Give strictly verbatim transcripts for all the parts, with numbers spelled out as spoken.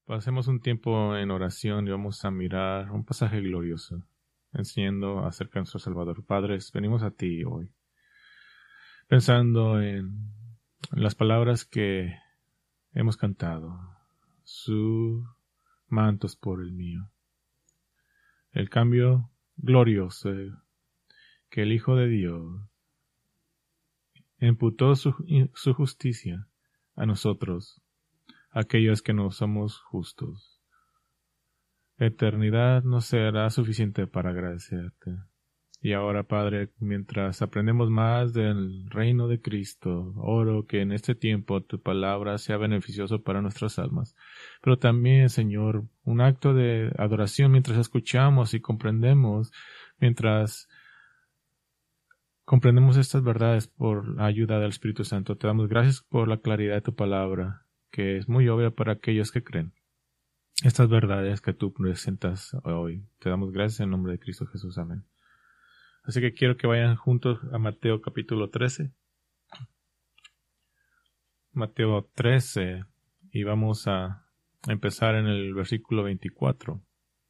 Pasemos un tiempo en oración y vamos a mirar un pasaje glorioso, enseñando acerca de nuestro Salvador. Padres, venimos a ti hoy, pensando en las palabras que hemos cantado. Su manto es por el mío. El cambio glorioso que el Hijo de Dios imputó su, su justicia a nosotros, aquellos que no somos justos. La eternidad no será suficiente para agradecerte. Y ahora, Padre, mientras aprendemos más del reino de Cristo, oro que en este tiempo tu palabra sea beneficioso para nuestras almas. Pero también, Señor, un acto de adoración mientras escuchamos y comprendemos, mientras comprendemos estas verdades por la ayuda del Espíritu Santo. Te damos gracias por la claridad de tu palabra, que es muy obvia para aquellos que creen. Estas verdades que tú presentas hoy. Te damos gracias en nombre de Cristo Jesús. Amén. Así que quiero que vayan juntos a Mateo capítulo trece. Mateo trece. Y vamos a empezar en el versículo veinticuatro.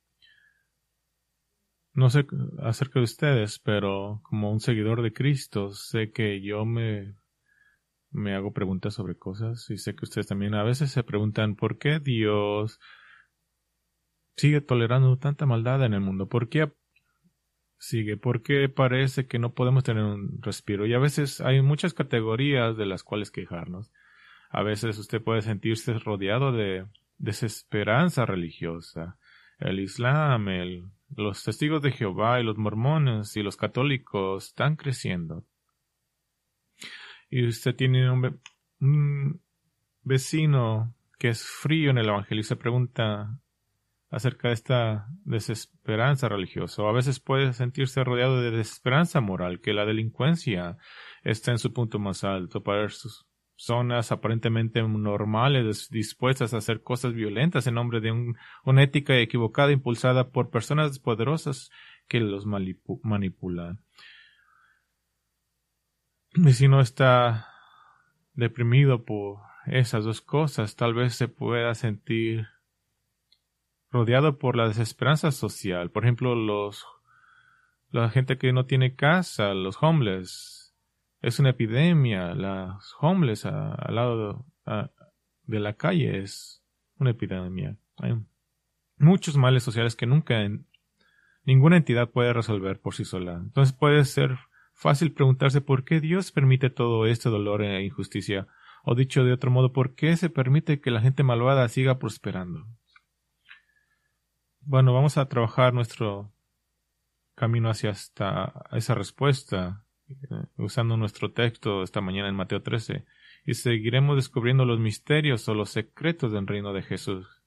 No sé acerca de ustedes, pero como un seguidor de Cristo, sé que yo me, me hago preguntas sobre cosas. Y sé que ustedes también a veces se preguntan ¿por qué Dios sigue tolerando tanta maldad en el mundo? ¿Por qué sigue? ¿Por qué parece que no podemos tener un respiro? Y a veces hay muchas categorías de las cuales quejarnos. A veces usted puede sentirse rodeado de desesperanza religiosa. El Islam, el, los testigos de Jehová y los mormones y los católicos están creciendo. Y usted tiene un, un vecino que es frío en el evangelio y se pregunta acerca de esta desesperanza religiosa. O a veces puede sentirse rodeado de desesperanza moral, que la delincuencia está en su punto más alto para sus zonas aparentemente normales, dispuestas a hacer cosas violentas en nombre de un, una ética equivocada impulsada por personas poderosas que los manipu- manipulan. Y si no está deprimido por esas dos cosas, tal vez se pueda sentir rodeado por la desesperanza social. Por ejemplo, los la gente que no tiene casa, los homeless. Es una epidemia. Los homeless a, al lado a, de la calle es una epidemia. Hay muchos males sociales que nunca en, ninguna entidad puede resolver por sí sola. Entonces puede ser fácil preguntarse por qué Dios permite todo este dolor e injusticia. O dicho de otro modo, ¿por qué se permite que la gente malvada siga prosperando? Bueno, vamos a trabajar nuestro camino hacia esta, esa respuesta eh, usando nuestro texto esta mañana en Mateo trece y seguiremos descubriendo los misterios o los secretos del reino de Jesús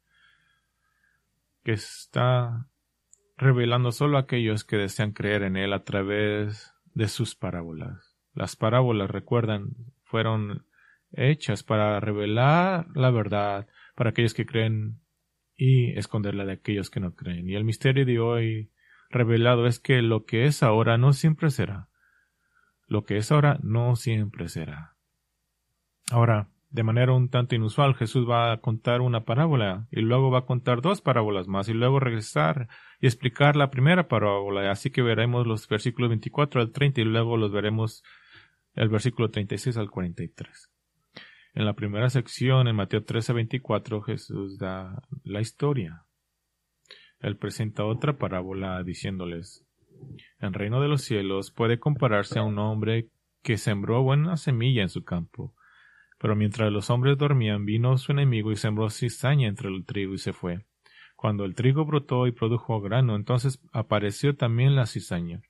que está revelando solo a aquellos que desean creer en Él a través de sus parábolas. Las parábolas, recuerdan, fueron hechas para revelar la verdad para aquellos que creen y esconderla de aquellos que no creen. Y el misterio de hoy revelado es que lo que es ahora no siempre será. Lo que es ahora no siempre será. Ahora, de manera un tanto inusual, Jesús va a contar una parábola y luego va a contar dos parábolas más y luego regresar y explicar la primera parábola. Así que veremos los versículos veinticuatro al treinta y luego los veremos el versículo treinta y seis al cuarenta y tres. En la primera sección, en Mateo trece veinticuatro, Jesús da la historia. Él presenta otra parábola diciéndoles: el reino de los cielos puede compararse a un hombre que sembró buena semilla en su campo. Pero mientras los hombres dormían, vino su enemigo y sembró cizaña entre el trigo y se fue. Cuando el trigo brotó y produjo grano, entonces apareció también la cizaña.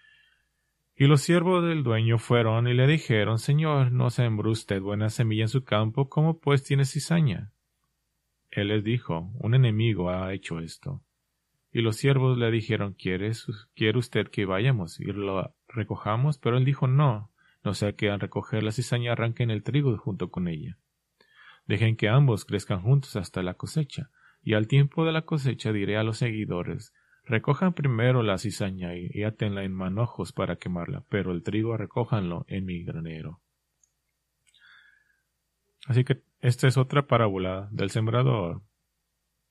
Y los siervos del dueño fueron y le dijeron: Señor, ¿no sembró usted buena semilla en su campo? ¿Cómo pues tiene cizaña? Él les dijo: un enemigo ha hecho esto. Y los siervos le dijeron: ¿Quiere, ¿Quiere usted que vayamos y lo recojamos? Pero él dijo: No, no sea que al recoger la cizaña arranquen el trigo junto con ella. Dejen que ambos crezcan juntos hasta la cosecha, y al tiempo de la cosecha diré a los seguidores: recojan primero la cizaña y, y átenla en manojos para quemarla, pero el trigo recójanlo en mi granero. Así que esta es otra parábola del sembrador.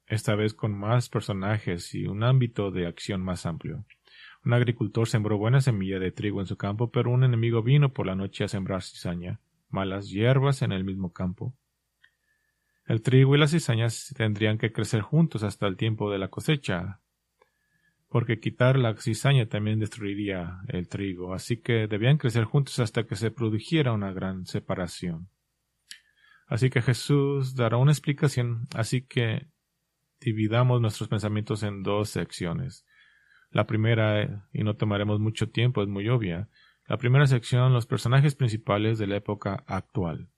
esta vez con más personajes y un ámbito de acción más amplio. Un agricultor sembró buena semilla de trigo en su campo, pero un enemigo vino por la noche a sembrar cizaña, malas hierbas en el mismo campo. El trigo y las cizañas tendrían que crecer juntos hasta el tiempo de la cosecha, porque quitar la cizaña también destruiría el trigo, así que debían crecer juntos hasta que se produjera una gran separación. Así que Jesús dará una explicación, así que dividamos nuestros pensamientos en dos secciones. La primera, y no tomaremos mucho tiempo, es muy obvia. La primera sección, los personajes principales de la época actual.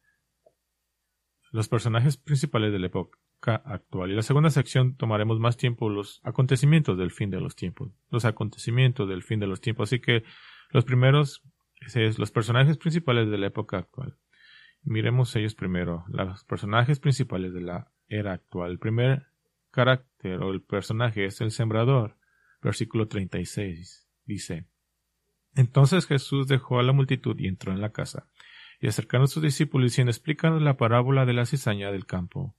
Los personajes principales de la época actual. Y la segunda sección tomaremos más tiempo, los acontecimientos del fin de los tiempos. Los acontecimientos del fin de los tiempos. Así que los primeros, es los personajes principales de la época actual. Miremos ellos primero, los personajes principales de la era actual. El primer carácter o el personaje es el sembrador. Versículo treinta y seis dice: Entonces Jesús dejó a la multitud y entró en la casa, y acercando a sus discípulos diciendo: Explícanos la parábola de la cizaña del campo.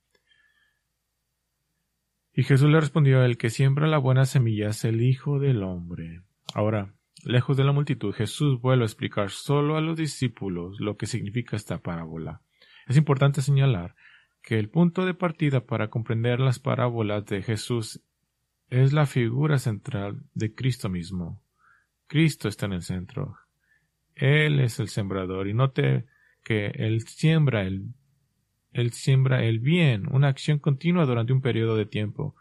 Y Jesús le respondió: El que siembra la buena semilla es el Hijo del Hombre. Ahora, lejos de la multitud, Jesús vuelve a explicar solo a los discípulos lo que significa esta parábola. Es importante señalar que el punto de partida para comprender las parábolas de Jesús es la figura central de Cristo mismo. Cristo está en el centro. Él es el sembrador, y note que Él siembra el, él siembra el bien, una acción continua durante un periodo de tiempo.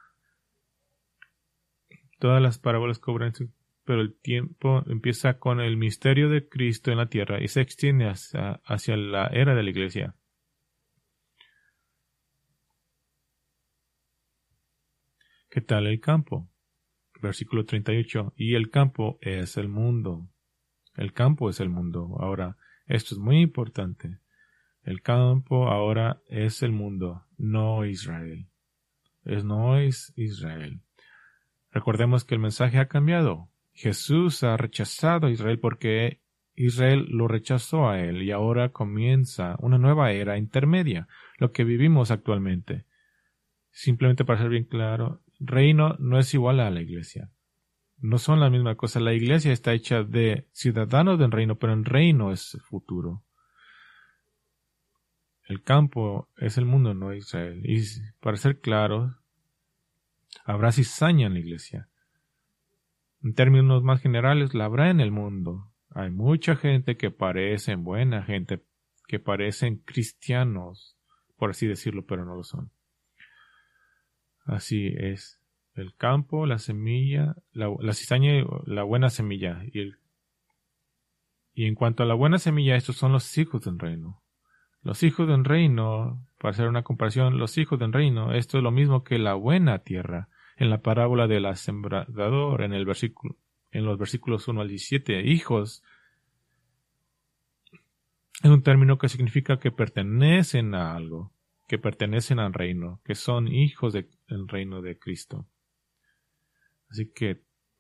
Todas las parábolas cobran su, pero el tiempo empieza con el misterio de Cristo en la tierra y se extiende hacia, hacia la era de la iglesia. ¿Qué tal el campo? Versículo treinta y ocho. Y el campo es el mundo. El campo es el mundo. Ahora, esto es muy importante. El campo ahora es el mundo, no Israel. Es no es Israel. Recordemos que el mensaje ha cambiado. Jesús ha rechazado a Israel porque Israel lo rechazó a él, y ahora comienza una nueva era intermedia, lo que vivimos actualmente. Simplemente para ser bien claro, reino no es igual a la iglesia. No son la misma cosa. La iglesia está hecha de ciudadanos del reino, pero el reino es el futuro. El campo es el mundo, no Israel. Y para ser claros, habrá cizaña en la iglesia. En términos más generales, la habrá en el mundo. Hay mucha gente que parecen buena gente, que parecen cristianos, por así decirlo, pero no lo son. Así es. El campo, la semilla, la, la cizaña y la buena semilla. Y, el, y en cuanto a la buena semilla, estos son los hijos del reino. Los hijos del reino, para hacer una comparación, los hijos del reino, esto es lo mismo que la buena tierra. En la parábola del sembrador, en el versículo, en los versículos uno al diecisiete, hijos es un término que significa que pertenecen a algo, que pertenecen al reino, que son hijos del reino de Cristo. Así que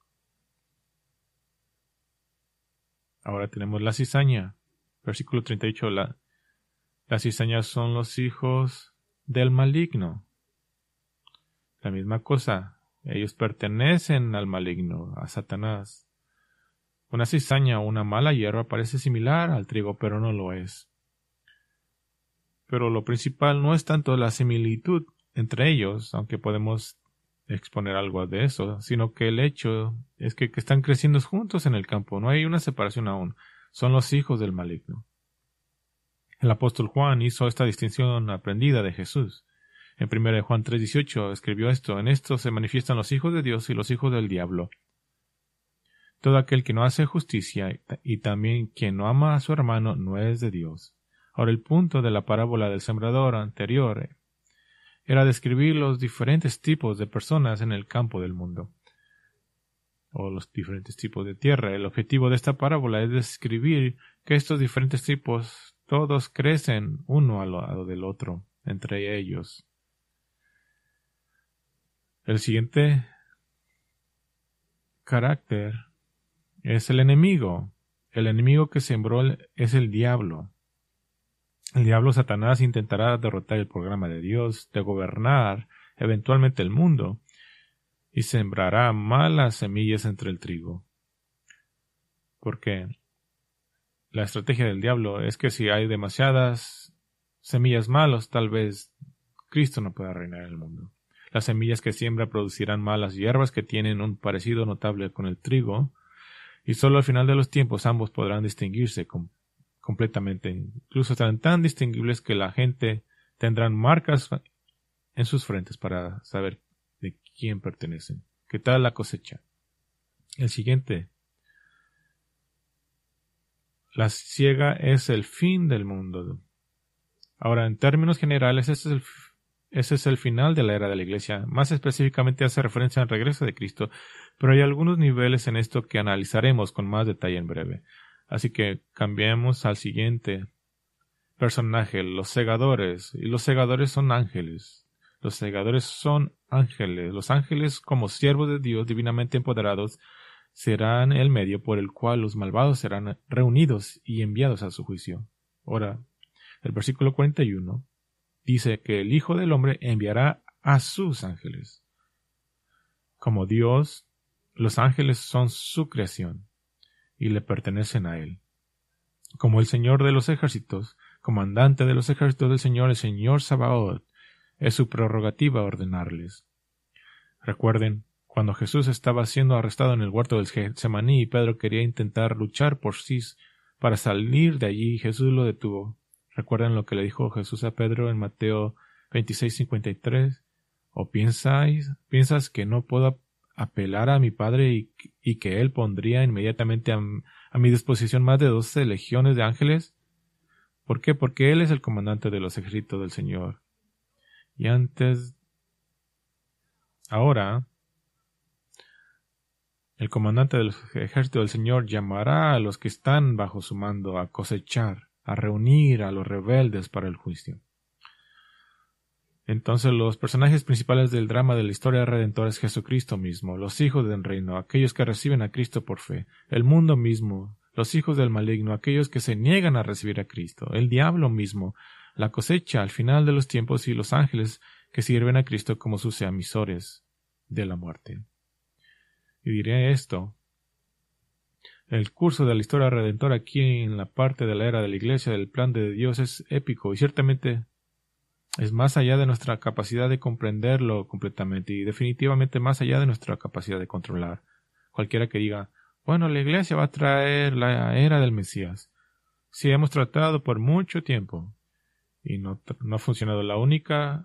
ahora tenemos la cizaña. Versículo treinta y ocho. La, las cizañas son los hijos del maligno. La misma cosa. Ellos pertenecen al maligno, a Satanás. Una cizaña o una mala hierba parece similar al trigo, pero no lo es. Pero lo principal no es tanto la similitud entre ellos, aunque podemos exponer algo de eso, sino que el hecho es que, que están creciendo juntos en el campo. No hay una separación aún. Son los hijos del maligno. El apóstol Juan hizo esta distinción aprendida de Jesús. En primera de Juan tres dieciocho escribió esto: En esto se manifiestan los hijos de Dios y los hijos del diablo. Todo aquel que no hace justicia y también quien no ama a su hermano no es de Dios. Ahora, el punto de la parábola del sembrador anterior era describir los diferentes tipos de personas en el campo del mundo, o los diferentes tipos de tierra. El objetivo de esta parábola es describir que estos diferentes tipos todos crecen uno al lado del otro, entre ellos. El siguiente carácter es el enemigo. El enemigo que sembró es el diablo. El diablo, Satanás, intentará derrotar el programa de Dios de gobernar eventualmente el mundo, y sembrará malas semillas entre el trigo. Porque la estrategia del diablo es que si hay demasiadas semillas malas, tal vez Cristo no pueda reinar en el mundo. Las semillas que siembra producirán malas hierbas que tienen un parecido notable con el trigo, y solo al final de los tiempos ambos podrán distinguirse com- completamente. Incluso serán tan distinguibles que la gente tendrán marcas en sus frentes para saber de quién pertenecen. ¿Qué tal la cosecha? El siguiente. La siega es el fin del mundo. Ahora, en términos generales, ese es el, ese es el final de la era de la Iglesia. Más específicamente hace referencia al regreso de Cristo, pero hay algunos niveles en esto que analizaremos con más detalle en breve. Así que cambiemos al siguiente personaje, los segadores. Y los segadores son ángeles. Los segadores son ángeles. Los ángeles, como siervos de Dios divinamente empoderados, serán el medio por el cual los malvados serán reunidos y enviados a su juicio. Ahora, el versículo cuarenta y uno dice que el Hijo del Hombre enviará a sus ángeles. Como Dios, los ángeles son su creación y le pertenecen a Él. Como el Señor de los ejércitos, comandante de los ejércitos del Señor, el Señor Sabaoth, es su prerrogativa ordenarles. Recuerden, cuando Jesús estaba siendo arrestado en el huerto del Getsemaní y Pedro quería intentar luchar por sí para salir de allí, Jesús lo detuvo. ¿Recuerdan lo que le dijo Jesús a Pedro en Mateo veintiséis cincuenta y tres? ¿O piensáis, piensas que no puedo apelar a mi Padre y, y que Él pondría inmediatamente a, a mi disposición más de doce legiones de ángeles? ¿Por qué? Porque Él es el comandante de los ejércitos del Señor. Y antes... Ahora... El comandante del ejército del Señor llamará a los que están bajo su mando a cosechar, a reunir a los rebeldes para el juicio. Entonces los personajes principales del drama de la historia redentora es Jesucristo mismo, los hijos del reino, aquellos que reciben a Cristo por fe, el mundo mismo, los hijos del maligno, aquellos que se niegan a recibir a Cristo, el diablo mismo, la cosecha al final de los tiempos y los ángeles que sirven a Cristo como sus emisores de la muerte. Y diré esto, el curso de la historia redentora aquí en la parte de la era de la Iglesia del plan de Dios es épico y ciertamente es más allá de nuestra capacidad de comprenderlo completamente y definitivamente más allá de nuestra capacidad de controlar. Cualquiera que diga, bueno, la Iglesia va a traer la era del Mesías. Sí, hemos tratado por mucho tiempo y no, no ha funcionado. La única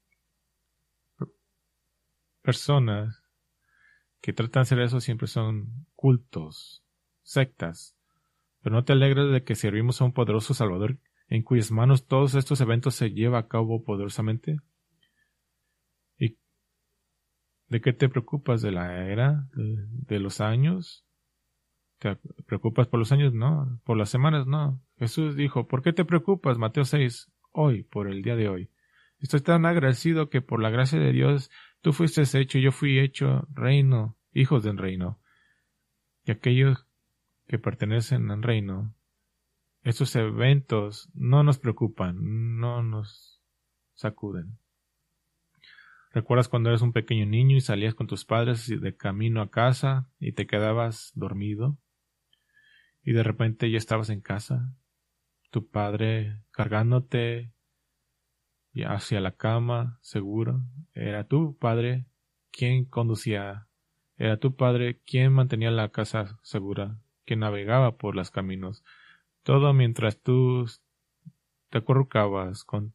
persona que tratan de hacer eso siempre son cultos, sectas. Pero no te alegres de que servimos a un poderoso Salvador en cuyas manos todos estos eventos se llevan a cabo poderosamente. ¿Y de qué te preocupas? ¿De la era? ¿De, de los años? ¿Te preocupas por los años? No. ¿Por las semanas? No. Jesús dijo, ¿por qué te preocupas? Mateo seis, hoy, por el día de hoy. Estoy tan agradecido que por la gracia de Dios tú fuiste hecho y yo fui hecho reino, hijos del reino. Y aquellos que pertenecen al reino, estos eventos no nos preocupan, no nos sacuden. ¿Recuerdas cuando eras un pequeño niño y salías con tus padres de camino a casa y te quedabas dormido? Y de repente ya estabas en casa, tu padre cargándote hacia la cama, seguro. Era tu padre quien conducía, era tu padre quien mantenía la casa segura, quien navegaba por los caminos. Todo mientras tú te acurrucabas con,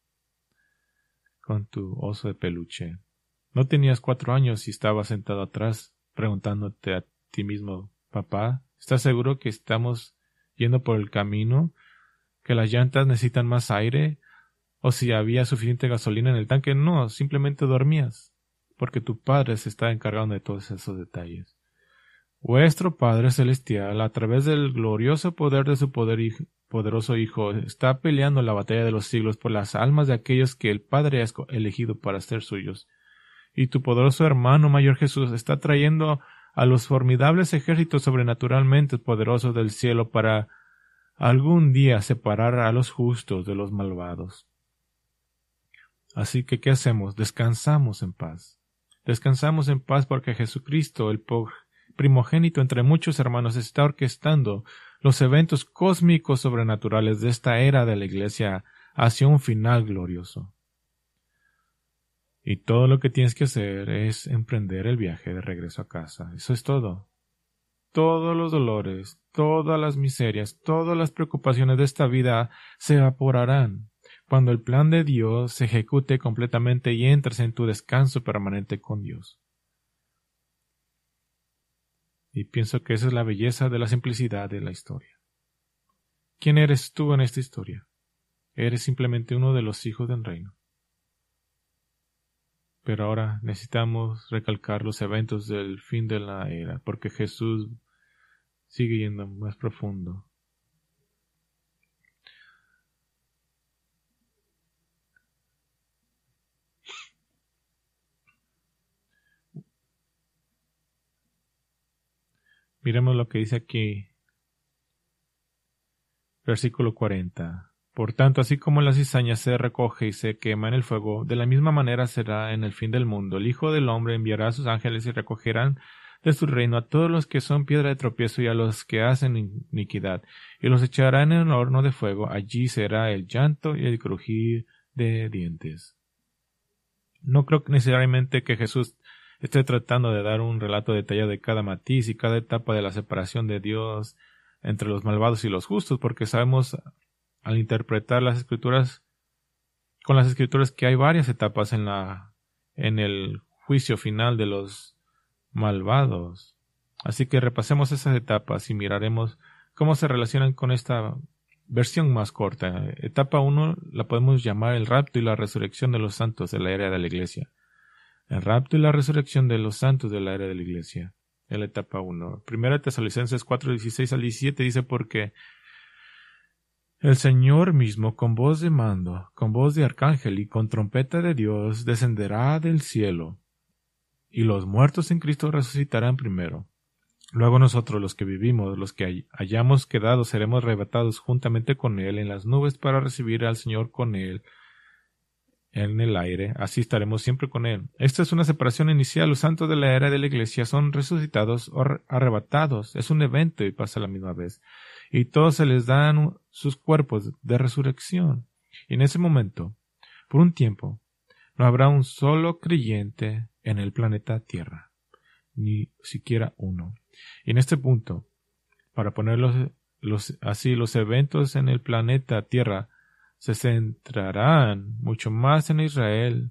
con tu oso de peluche. No tenías cuatro años y estabas sentado atrás, preguntándote a ti mismo, papá, ¿estás seguro que estamos yendo por el camino? ¿Que las llantas necesitan más aire? ¿O si había suficiente gasolina en el tanque? No, simplemente dormías, porque tu Padre se está encargando de todos esos detalles. Vuestro Padre Celestial, a través del glorioso poder de su poder hijo, poderoso Hijo, está peleando la batalla de los siglos por las almas de aquellos que el Padre ha elegido para ser suyos. Y tu poderoso hermano mayor Jesús está trayendo a los formidables ejércitos sobrenaturalmente poderosos del cielo para algún día separar a los justos de los malvados. Así que, ¿qué hacemos? Descansamos en paz. Descansamos en paz porque Jesucristo, el primogénito entre muchos hermanos, está orquestando los eventos cósmicos sobrenaturales de esta era de la Iglesia hacia un final glorioso. Y todo lo que tienes que hacer es emprender el viaje de regreso a casa. Eso es todo. Todos los dolores, todas las miserias, todas las preocupaciones de esta vida se evaporarán cuando el plan de Dios se ejecute completamente y entres en tu descanso permanente con Dios. Y pienso que esa es la belleza de la simplicidad de la historia. ¿Quién eres tú en esta historia? Eres simplemente uno de los hijos del reino. Pero ahora necesitamos recalcar los eventos del fin de la era, porque Jesús sigue yendo más profundo. Miremos lo que dice aquí, versículo cuarenta. Por tanto, así como la cizaña se recoge y se quema en el fuego, de la misma manera será en el fin del mundo. El Hijo del Hombre enviará a sus ángeles y recogerán de su reino a todos los que son piedra de tropiezo y a los que hacen iniquidad, y los echarán en el horno de fuego. Allí será el llanto y el crujir de dientes. No creo necesariamente que Jesús esté tratando de dar un relato detallado de cada matiz y cada etapa de la separación de Dios entre los malvados y los justos, porque sabemos al interpretar las escrituras con las escrituras que hay varias etapas en la en el juicio final de los malvados. Así que repasemos esas etapas y miraremos cómo se relacionan con esta versión más corta. Etapa uno la podemos llamar el rapto y la resurrección de los santos de la era de la Iglesia. El rapto y la resurrección de los santos de la era de la Iglesia. En la etapa uno. Primera Tesalonicenses cuatro, dieciséis al diecisiete dice: porque el Señor mismo, con voz de mando, con voz de arcángel y con trompeta de Dios, descenderá del cielo, y los muertos en Cristo resucitarán primero. Luego nosotros, los que vivimos, los que hayamos quedado, seremos arrebatados juntamente con Él en las nubes para recibir al Señor con Él en el aire. Así estaremos siempre con Él. Esta es una separación inicial. Los santos de la era de la Iglesia son resucitados o arrebatados. Es un evento y pasa a la misma vez. Y todos se les dan sus cuerpos de resurrección. Y en ese momento, por un tiempo, no habrá un solo creyente en el planeta Tierra, ni siquiera uno. Y en este punto, para poner los, los, así los eventos en el planeta Tierra se centrarán mucho más en Israel,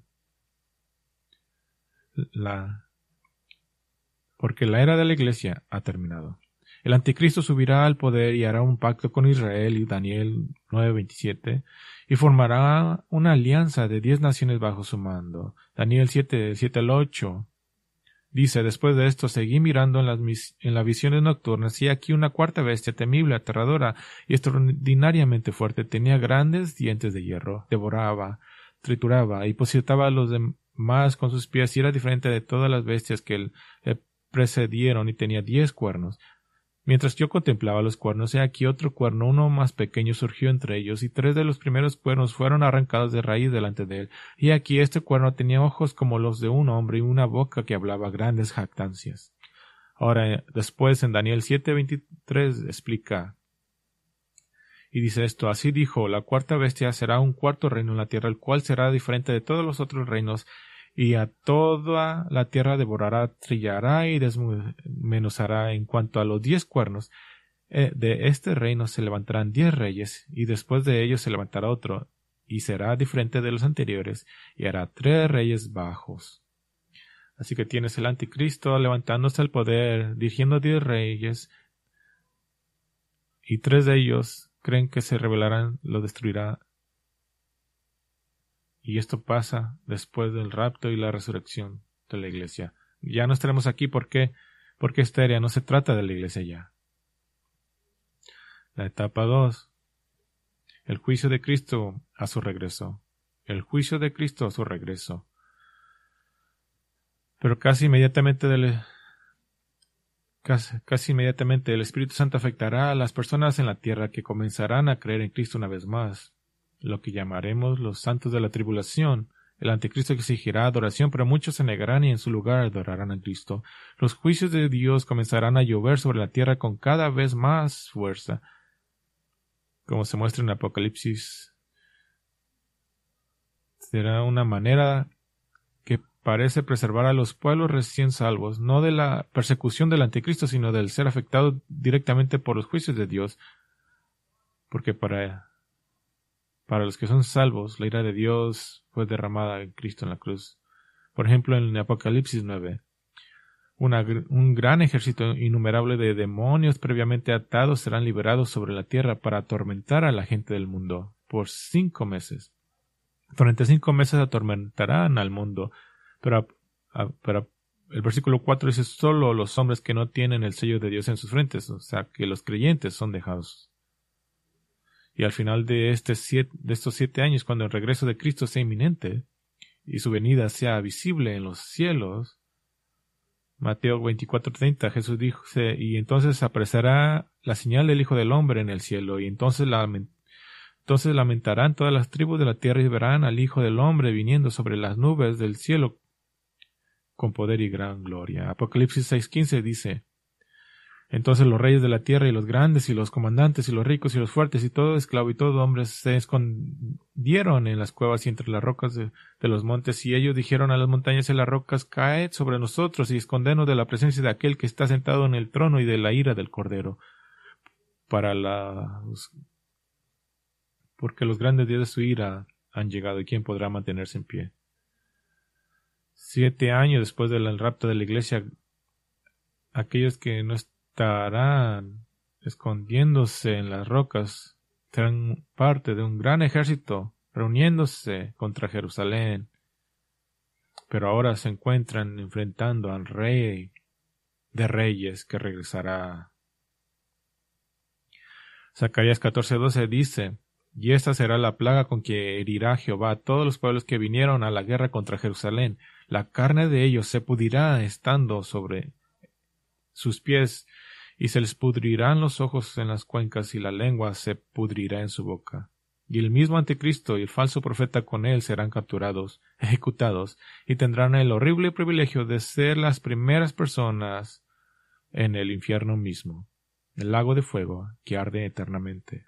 la, porque la era de la Iglesia ha terminado. El anticristo subirá al poder y hará un pacto con Israel, y Daniel nueve veintisiete, y formará una alianza de diez naciones bajo su mando. Daniel siete, siete al ocho dice: después de esto seguí mirando en las, mis, en las visiones nocturnas, y aquí una cuarta bestia temible, aterradora y extraordinariamente fuerte, tenía grandes dientes de hierro, devoraba, trituraba y posesionaba a los demás con sus pies, y era diferente de todas las bestias que le precedieron, y tenía diez cuernos. Mientras yo contemplaba los cuernos, he aquí otro cuerno, uno más pequeño, surgió entre ellos, y tres de los primeros cuernos fueron arrancados de raíz delante de él. Y aquí este cuerno tenía ojos como los de un hombre y una boca que hablaba grandes jactancias. Ahora, después en Daniel siete veintitrés explica y dice esto: así dijo, la cuarta bestia será un cuarto reino en la tierra, el cual será diferente de todos los otros reinos, y a toda la tierra devorará, trillará y desmenuzará. En cuanto a los diez cuernos, eh, de este reino se levantarán diez reyes, y después de ellos se levantará otro, y será diferente de los anteriores, y hará tres reyes bajos. Así que tienes el anticristo levantándose al poder, dirigiendo diez reyes, y tres de ellos creen que se rebelarán, lo destruirá. Y esto pasa después del rapto y la resurrección de la Iglesia. Ya no estaremos aquí. ¿Por qué? Porque esta era no se trata de la Iglesia ya. La etapa dos. El juicio de Cristo a su regreso. El juicio de Cristo a su regreso. Pero casi inmediatamente del, casi, casi inmediatamente el Espíritu Santo afectará a las personas en la tierra que comenzarán a creer en Cristo una vez más. Lo que llamaremos los santos de la tribulación, El anticristo exigirá adoración, pero muchos se negarán y en su lugar adorarán a Cristo. Los juicios de Dios comenzarán a llover sobre la tierra con cada vez más fuerza, como se muestra en Apocalipsis. Será una manera que parece preservar a los pueblos recién salvos, no de la persecución del anticristo, sino del ser afectado directamente por los juicios de Dios, porque para Para los que son salvos, la ira de Dios fue derramada en Cristo en la cruz. Por ejemplo, en Apocalipsis nueve, una, un gran ejército innumerable de demonios previamente atados serán liberados sobre la tierra para atormentar a la gente del mundo por cinco meses. Durante cinco meses atormentarán al mundo, pero, pero el versículo cuatro dice solo los hombres que no tienen el sello de Dios en sus frentes, o sea que los creyentes son dejados. Y al final de, este siete, de estos siete años, cuando el regreso de Cristo sea inminente y su venida sea visible en los cielos, Mateo veinticuatro treinta, Jesús dijo, y entonces aparecerá la señal del Hijo del Hombre en el cielo, y entonces, la, entonces lamentarán todas las tribus de la tierra y verán al Hijo del Hombre viniendo sobre las nubes del cielo con poder y gran gloria. Apocalipsis seis quince dice, entonces los reyes de la tierra y los grandes y los comandantes y los ricos y los fuertes y todo esclavo y todo hombre se escondieron en las cuevas y entre las rocas de, de los montes, y ellos dijeron a las montañas y a las rocas, caed sobre nosotros y escondenos de la presencia de aquel que está sentado en el trono y de la ira del Cordero, para la porque los grandes días de su ira han llegado, y quién podrá mantenerse en pie. Siete años después del rapto de la iglesia, aquellos que no estarán escondiéndose en las rocas serán parte de un gran ejército reuniéndose contra Jerusalén, pero ahora se encuentran enfrentando al Rey de Reyes que regresará. Zacarías catorce doce dice, y esta será la plaga con que herirá Jehová a todos los pueblos que vinieron a la guerra contra Jerusalén. La carne de ellos se pudrirá estando sobre sus pies, y se les pudrirán los ojos en las cuencas, y la lengua se pudrirá en su boca. Y el mismo anticristo y el falso profeta con él serán capturados, ejecutados, y tendrán el horrible privilegio de ser las primeras personas en el infierno mismo, el lago de fuego que arde eternamente.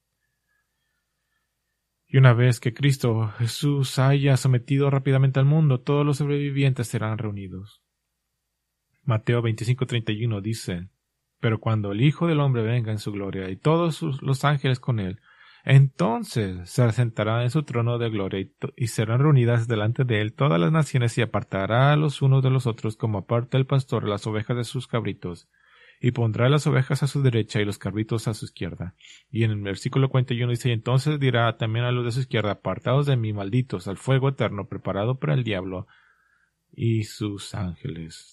Y una vez que Cristo Jesús haya sometido rápidamente al mundo, todos los sobrevivientes serán reunidos. Mateo veinticinco treinta y uno dice, pero cuando el Hijo del Hombre venga en su gloria y todos sus, los ángeles con él, entonces se sentará en su trono de gloria y, y serán reunidas delante de él todas las naciones, y apartará a los unos de los otros como aparta el pastor las ovejas de sus cabritos, y pondrá las ovejas a su derecha y los cabritos a su izquierda. Y en el versículo cuarenta y uno dice, entonces dirá también a los de su izquierda, apartados de mí, malditos, al fuego eterno preparado para el diablo y sus ángeles.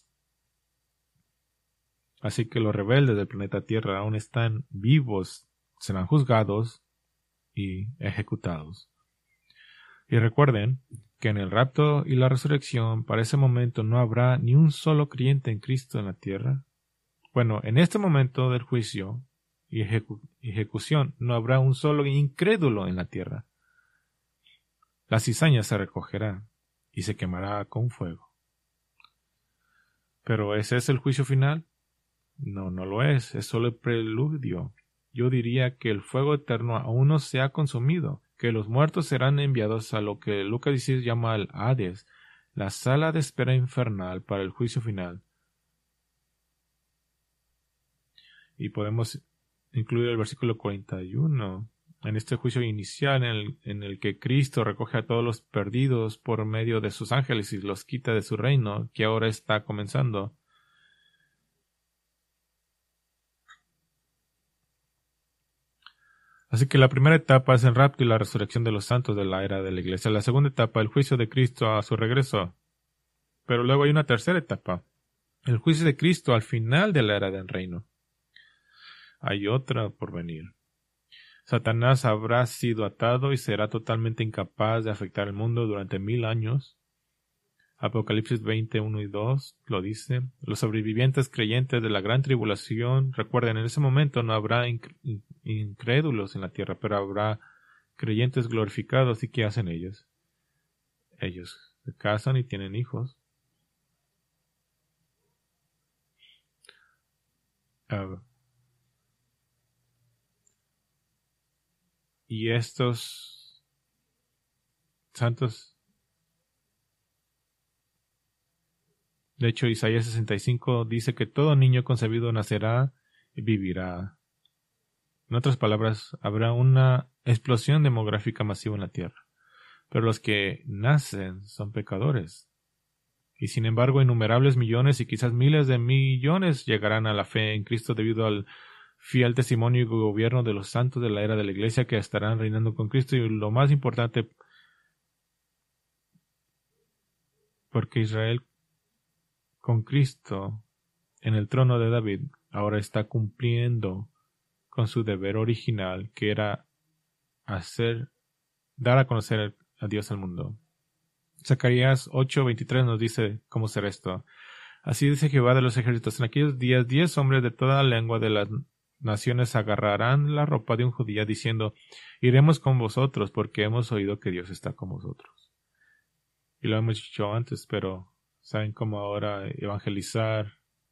Así que los rebeldes del planeta Tierra aún están vivos, serán juzgados y ejecutados. Y recuerden que en el rapto y la resurrección, para ese momento no habrá ni un solo creyente en Cristo en la tierra. Bueno, en este momento del juicio y ejecu- ejecución no habrá un solo incrédulo en la tierra. La cizaña se recogerá y se quemará con fuego. ¿Pero ese es el juicio final? No, no lo es, es solo el preludio. Yo diría que el fuego eterno aún no se ha consumido, que los muertos serán enviados a lo que Lucas dieciséis llama el Hades, la sala de espera infernal para el juicio final. Y podemos incluir el versículo cuarenta y uno, en este juicio inicial en el, en el que Cristo recoge a todos los perdidos por medio de sus ángeles y los quita de su reino, que ahora está comenzando. Así que la primera etapa es el rapto y la resurrección de los santos de la era de la iglesia. La segunda etapa, el juicio de Cristo a su regreso. Pero luego hay una tercera etapa, el juicio de Cristo al final de la era del reino. Hay otra por venir. Satanás habrá sido atado y será totalmente incapaz de afectar el mundo durante mil años. Apocalipsis veinte, uno y dos lo dice. Los sobrevivientes creyentes de la gran tribulación, recuerden, en ese momento no habrá inc- incrédulos en la tierra, pero habrá creyentes glorificados. ¿Y qué hacen ellos? ellos se casan y tienen hijos. Uh, y estos santos, de hecho, Isaías sesenta y cinco dice que todo niño concebido nacerá y vivirá. En otras palabras, habrá una explosión demográfica masiva en la tierra. Pero los que nacen son pecadores. Y sin embargo, innumerables millones y quizás miles de millones llegarán a la fe en Cristo debido al fiel testimonio y gobierno de los santos de la era de la Iglesia que estarán reinando con Cristo. Y lo más importante, porque Israel con Cristo en el trono de David ahora está cumpliendo con su deber original, que era hacer, dar a conocer a Dios al mundo. Zacarías ocho veintitrés nos dice cómo será esto. Así dice Jehová de los ejércitos: en aquellos días diez hombres de toda la lengua de las naciones agarrarán la ropa de un judío, diciendo: iremos con vosotros, porque hemos oído que Dios está con vosotros. Y lo hemos dicho antes, pero saben cómo ahora evangelizar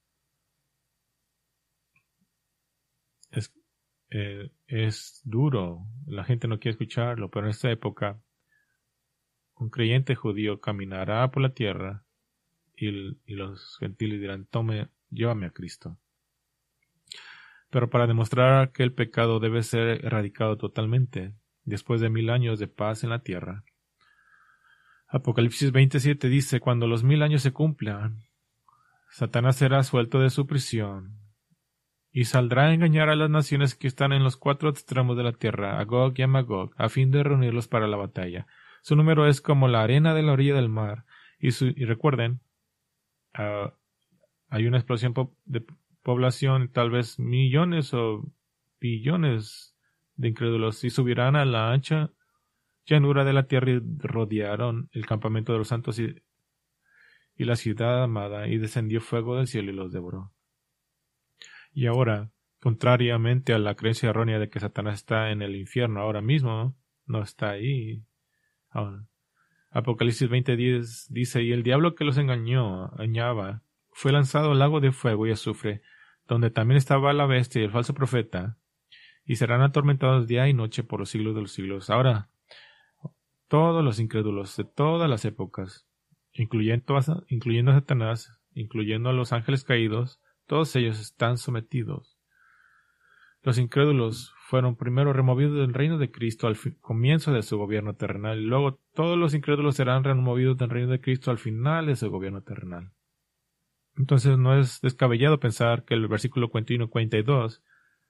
es, eh, es duro. La gente no quiere escucharlo, pero en esta época un creyente judío caminará por la tierra y, y los gentiles dirán: tome, llévame a Cristo. Pero para demostrar que el pecado debe ser erradicado totalmente, después de mil años de paz en la tierra, Apocalipsis veintisiete dice: cuando los mil años se cumplan, Satanás será suelto de su prisión y saldrá a engañar a las naciones que están en los cuatro extremos de la tierra, a Gog y a Magog, a fin de reunirlos para la batalla. Su número es como la arena de la orilla del mar. Y, su, y recuerden, uh, hay una explosión po de población, tal vez millones o billones de incrédulos, y subirán a la ancha llanura de la tierra y rodearon el campamento de los santos y, y la ciudad amada, y descendió fuego del cielo y los devoró. Y ahora, contrariamente a la creencia errónea de que Satanás está en el infierno ahora mismo, no está ahí. Ahora, Apocalipsis veinte diez dice: y el diablo que los engañó, engañaba, fue lanzado al lago de fuego y azufre, donde también estaba la bestia y el falso profeta, y serán atormentados día y noche por los siglos de los siglos. Ahora, todos los incrédulos de todas las épocas, incluyendo a, incluyendo a Satanás, incluyendo a los ángeles caídos, todos ellos están sometidos. Los incrédulos fueron primero removidos del reino de Cristo al comienzo de su gobierno terrenal, y luego todos los incrédulos serán removidos del reino de Cristo al final de su gobierno terrenal. Entonces no es descabellado pensar que el versículo cuarenta y uno cuarenta y dos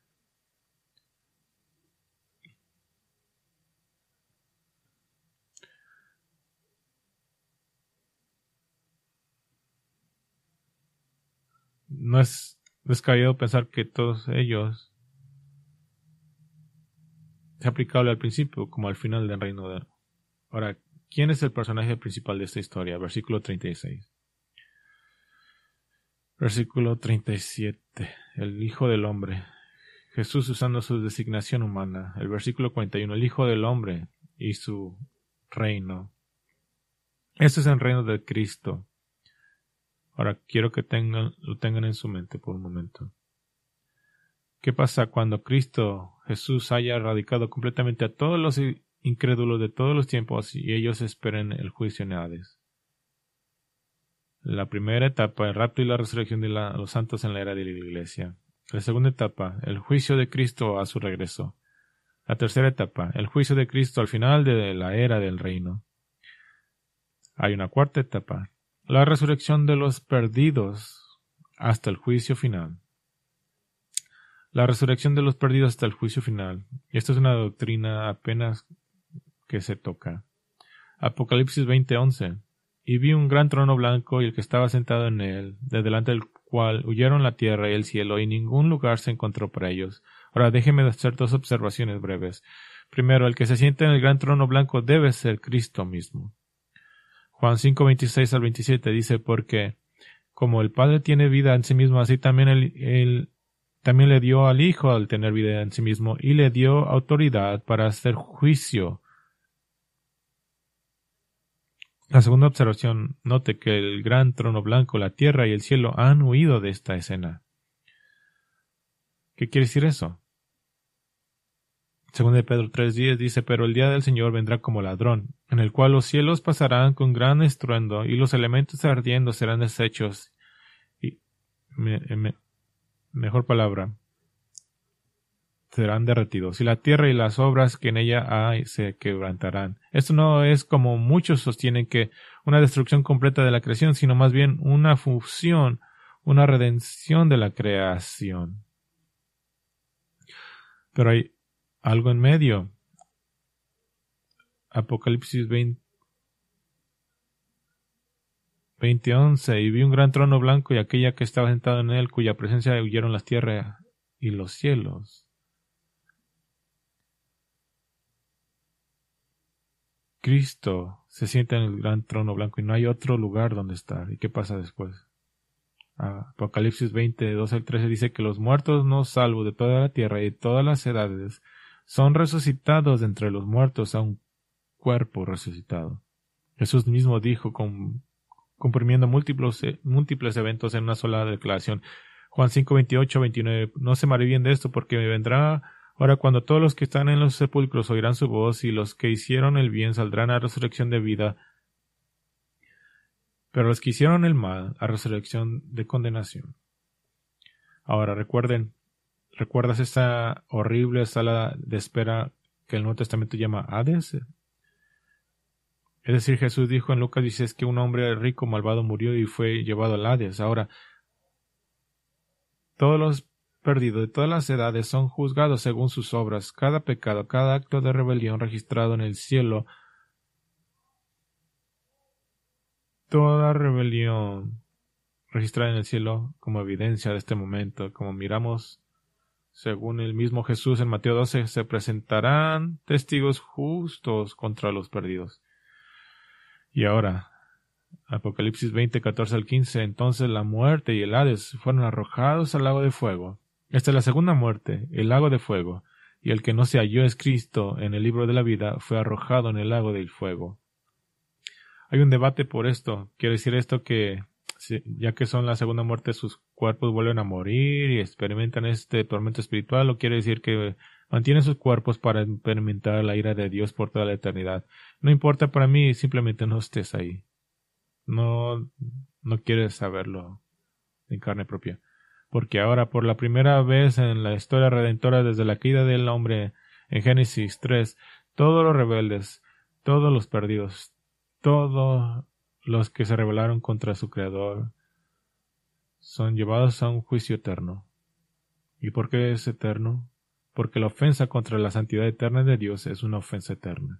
no es descabellado pensar que todos ellos es aplicable al principio como al final del reino de... Ahora, ¿quién es el personaje principal de esta historia? Versículo treinta y seis. Versículo treinta y siete. El Hijo del Hombre. Jesús usando su designación humana. El versículo cuarenta y uno. El Hijo del Hombre y su reino. Este es el reino de Cristo. Ahora, quiero que tengan, lo tengan en su mente por un momento. ¿Qué pasa cuando Cristo Jesús haya erradicado completamente a todos los incrédulos de todos los tiempos y ellos esperen el juicio en Hades? La primera etapa, el rapto y la resurrección de la, los santos en la era de la Iglesia. La segunda etapa, el juicio de Cristo a su regreso. La tercera etapa, el juicio de Cristo al final de la era del reino. Hay una cuarta etapa, la resurrección de los perdidos hasta el juicio final. La resurrección de los perdidos hasta el juicio final. Y esta es una doctrina apenas que se toca. Apocalipsis veinte once. Y vi un gran trono blanco y el que estaba sentado en él, de delante del cual huyeron la tierra y el cielo, y ningún lugar se encontró para ellos. Ahora déjenme hacer dos observaciones breves. Primero, el que se siente en el gran trono blanco debe ser Cristo mismo. Juan cinco veintiséis al veintisiete dice: porque como el Padre tiene vida en sí mismo, así también él, él también le dio al Hijo al tener vida en sí mismo, y le dio autoridad para hacer juicio La segunda observación, note que el gran trono blanco, la tierra y el cielo han huido de esta escena. ¿Qué quiere decir eso? Según de Pedro tres diez dice, pero el día del Señor vendrá como ladrón, en el cual los cielos pasarán con gran estruendo, y los elementos ardiendo serán deshechos. Y, me, me, mejor palabra, serán derretidos, y la tierra y las obras que en ella hay se quebrantarán. Esto no es como muchos sostienen que una destrucción completa de la creación, sino más bien una fusión, una redención de la creación. Pero hay algo en medio. Apocalipsis veinte, veinte once, y vi un gran trono blanco y aquella que estaba sentada en él, cuya presencia huyeron las tierras y los cielos. Cristo se sienta en el gran trono blanco y no hay otro lugar donde estar. ¿Y qué pasa después? Apocalipsis veinte, doce al trece dice que los muertos no salvos de toda la tierra y de todas las edades son resucitados de entre los muertos a un cuerpo resucitado. Jesús mismo dijo, con, comprimiendo múltiples, múltiples eventos en una sola declaración. Juan cinco, veintiocho, veintinueve. No se maravillen de esto, porque me vendrá ahora cuando todos los que están en los sepulcros oirán su voz, y los que hicieron el bien saldrán a resurrección de vida, pero los que hicieron el mal a resurrección de condenación. Ahora recuerden, ¿recuerdas esta horrible sala de espera que el Nuevo Testamento llama Hades? Es decir, Jesús dijo en Lucas dieciséis que un hombre rico malvado murió y fue llevado al Hades. Ahora, todos los perdidos de todas las edades son juzgados según sus obras. Cada pecado, cada acto de rebelión registrado en el cielo, toda rebelión registrada en el cielo como evidencia de este momento, como miramos según el mismo Jesús en Mateo doce, se presentarán testigos justos contra los perdidos. Y ahora, Apocalipsis veinte, catorce al quince, entonces la muerte y el Hades fueron arrojados al lago de fuego. Esta es la segunda muerte, el lago de fuego, y el que no se halló escrito en el libro de la vida fue arrojado en el lago del fuego. Hay un debate por esto. Quiere decir esto que, ya que son la segunda muerte, sus cuerpos vuelven a morir y experimentan este tormento espiritual, o quiere decir que mantienen sus cuerpos para experimentar la ira de Dios por toda la eternidad. No importa para mí, simplemente no estés ahí. No, no quieres saberlo en carne propia. Porque ahora, por la primera vez en la historia redentora desde la caída del hombre en Génesis tres, todos los rebeldes, todos los perdidos, todos los que se rebelaron contra su Creador son llevados a un juicio eterno. ¿Y por qué es eterno? Porque la ofensa contra la santidad eterna de Dios es una ofensa eterna.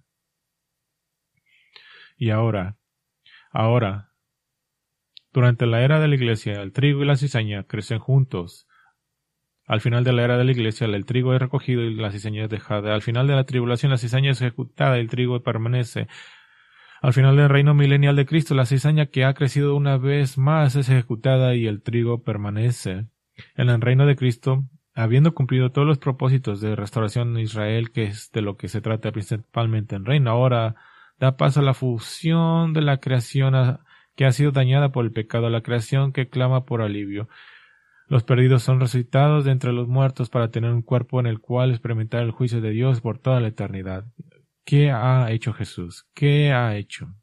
Y ahora, ahora, durante la era de la iglesia, el trigo y la cizaña crecen juntos. Al final de la era de la iglesia, el trigo es recogido y la cizaña es dejada. Al final de la tribulación, la cizaña es ejecutada y el trigo permanece. Al final del reino milenial de Cristo, la cizaña que ha crecido una vez más es ejecutada y el trigo permanece. En el reino de Cristo, habiendo cumplido todos los propósitos de restauración en Israel, que es de lo que se trata principalmente en reino, ahora da paso a la fusión de la creación a, que ha sido dañada por el pecado, a la creación que clama por alivio. Los perdidos son resucitados de entre los muertos para tener un cuerpo en el cual experimentar el juicio de Dios por toda la eternidad. ¿Qué ha hecho Jesús? ¿Qué ha hecho?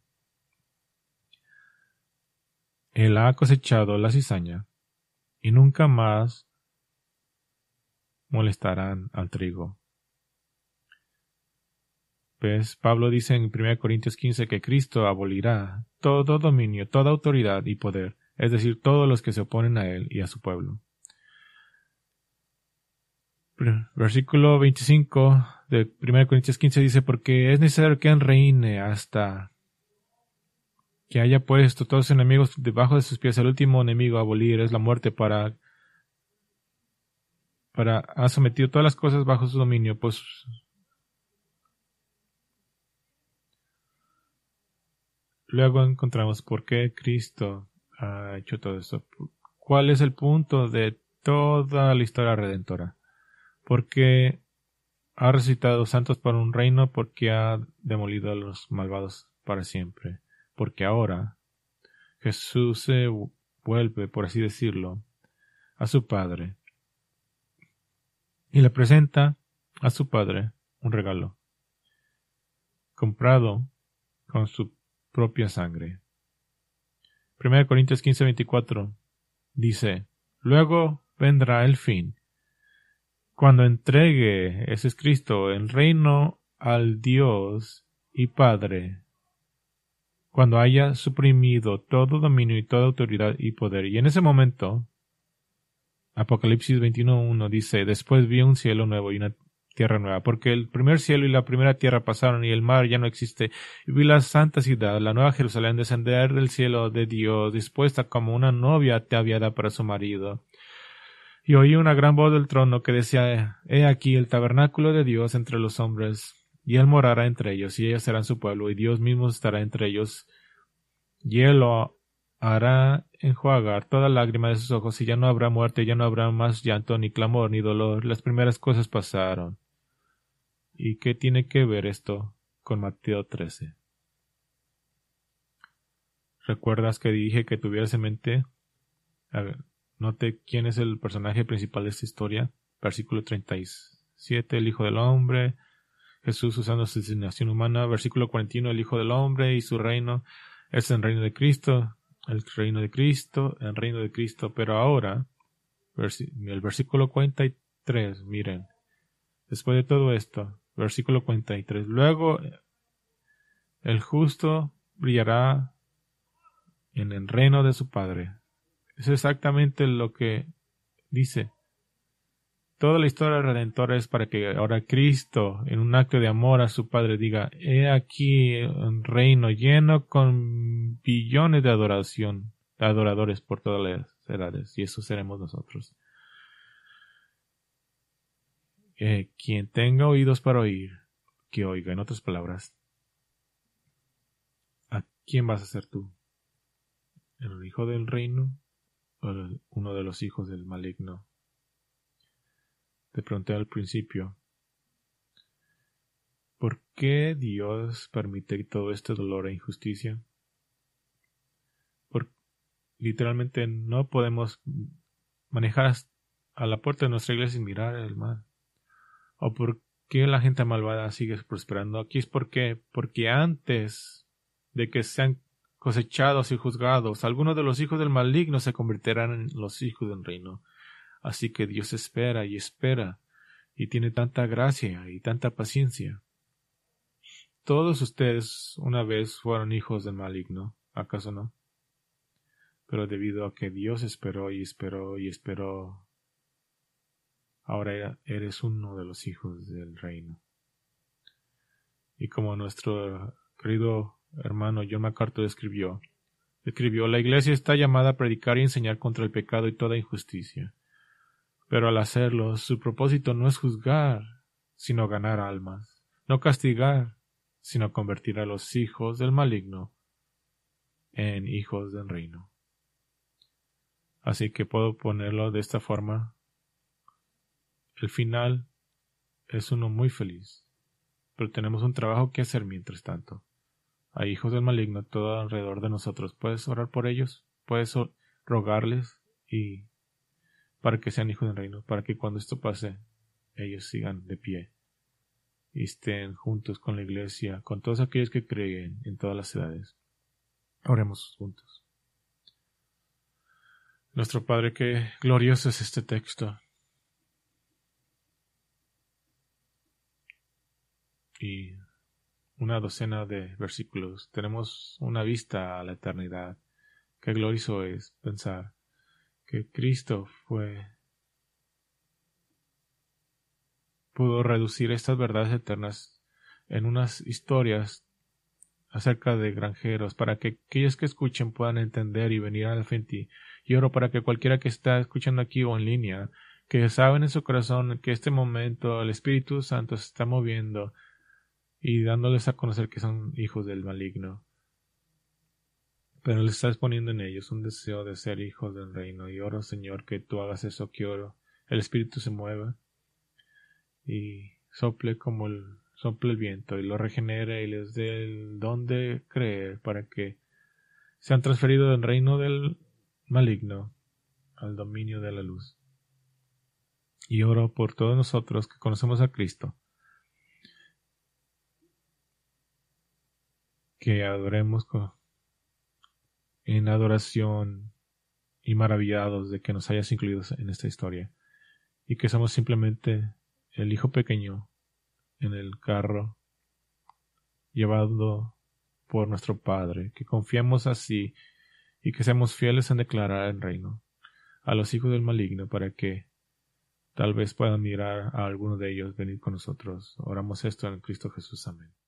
Él ha cosechado la cizaña y nunca más molestarán al trigo. Pues Pablo dice en primera Corintios quince que Cristo abolirá todo dominio, toda autoridad y poder, es decir, todos los que se oponen a él y a su pueblo. Versículo veinticinco de primera Corintios quince dice, porque es necesario que él reine hasta que haya puesto todos sus enemigos debajo de sus pies. El último enemigo a abolir es la muerte, para para ha sometido todas las cosas bajo su dominio. Pues luego encontramos por qué Cristo ha hecho todo esto. ¿Cuál es el punto de toda la historia redentora? Porque ha resucitado santos para un reino, porque ha demolido a los malvados para siempre. porque ahora Jesús se vuelve, por así decirlo, a su Padre y le presenta a su Padre un regalo, comprado con su propia sangre. primera Corintios quince veinticuatro dice, luego vendrá el fin, cuando entregue, ese es Cristo, el reino al Dios y Padre, cuando haya suprimido todo dominio y toda autoridad y poder. Y en ese momento, Apocalipsis veintiuno uno dice, después vi un cielo nuevo y una tierra nueva, porque el primer cielo y la primera tierra pasaron y el mar ya no existe. Y vi la santa ciudad, la nueva Jerusalén, descender del cielo de Dios, dispuesta como una novia ataviada para su marido. Y oí una gran voz del trono que decía, he aquí el tabernáculo de Dios entre los hombres, y él morará entre ellos, y ellos serán su pueblo, y Dios mismo estará entre ellos, y él lo hará enjuagar toda lágrima de sus ojos, y ya no habrá muerte, ya no habrá más llanto, ni clamor, ni dolor. Las primeras cosas pasaron. ¿Y qué tiene que ver esto con Mateo trece? ¿Recuerdas que dije que tuvieras en mente? A ver, note quién es el personaje principal de esta historia. Versículo treinta y siete, el Hijo del Hombre, Jesús usando su designación humana. Versículo cuarenta y uno, el Hijo del Hombre y su reino. Es el reino de Cristo, el reino de Cristo, el reino de Cristo. Pero ahora, el versículo cuarenta y tres, miren, después de todo esto, versículo cuarenta y tres, luego el justo brillará en el reino de su Padre. Es exactamente lo que dice. Toda la historia redentora es para que ahora Cristo, en un acto de amor a su Padre, diga, he aquí un reino lleno con billones de adoración, de adoradores por todas las edades, y eso seremos nosotros. Eh, quien tenga oídos para oír, que oiga. En otras palabras, ¿a quién vas a ser tú? ¿El hijo del reino o el, uno de los hijos del maligno? Te pregunté al principio, ¿por qué Dios permite todo este dolor e injusticia? Porque literalmente no podemos manejar a la puerta de nuestra iglesia sin mirar el mal. ¿O por qué la gente malvada sigue prosperando? Aquí es porque, porque antes de que sean cosechados y juzgados, algunos de los hijos del maligno se convertirán en los hijos del reino. Así que Dios espera y espera, y tiene tanta gracia y tanta paciencia. Todos ustedes una vez fueron hijos del maligno, ¿acaso no? Pero debido a que Dios esperó y esperó y esperó, ahora eres uno de los hijos del reino. Y como nuestro querido hermano John MacArthur escribió, escribió, la iglesia está llamada a predicar y enseñar contra el pecado y toda injusticia. Pero al hacerlo, su propósito no es juzgar, sino ganar almas, no castigar, sino convertir a los hijos del maligno en hijos del reino. Así que puedo ponerlo de esta forma. El final es uno muy feliz, pero tenemos un trabajo que hacer mientras tanto. Hay hijos del maligno todo alrededor de nosotros. ¿Puedes orar por ellos? ¿Puedes rogarles y para que sean hijos del reino? Para que cuando esto pase, ellos sigan de pie y estén juntos con la iglesia, con todos aquellos que creen en todas las edades. Oremos juntos. Nuestro Padre, qué glorioso es este texto. Y una docena de versículos. Tenemos una vista a la eternidad. Qué glorioso es pensar que Cristo fue, pudo reducir estas verdades eternas en unas historias acerca de granjeros, para que aquellos que escuchen puedan entender y venir al frente. Y oro para que cualquiera que está escuchando aquí o en línea, que saben en su corazón que este momento el Espíritu Santo se está moviendo y dándoles a conocer que son hijos del maligno, pero le estás poniendo en ellos un deseo de ser hijos del reino. Y oro, Señor, que tú hagas eso, que oro el Espíritu se mueva y sople como el sople el viento y lo regenere y les dé el don de creer para que se han transferido del reino del maligno al dominio de la luz. Y oro por todos nosotros que conocemos a Cristo, que adoremos en adoración y maravillados de que nos hayas incluido en esta historia, y que somos simplemente el hijo pequeño en el carro llevado por nuestro Padre, que confiemos así y que seamos fieles en declarar el reino a los hijos del maligno para que tal vez puedan mirar a alguno de ellos venir con nosotros. Oramos esto en Cristo Jesús. Amén.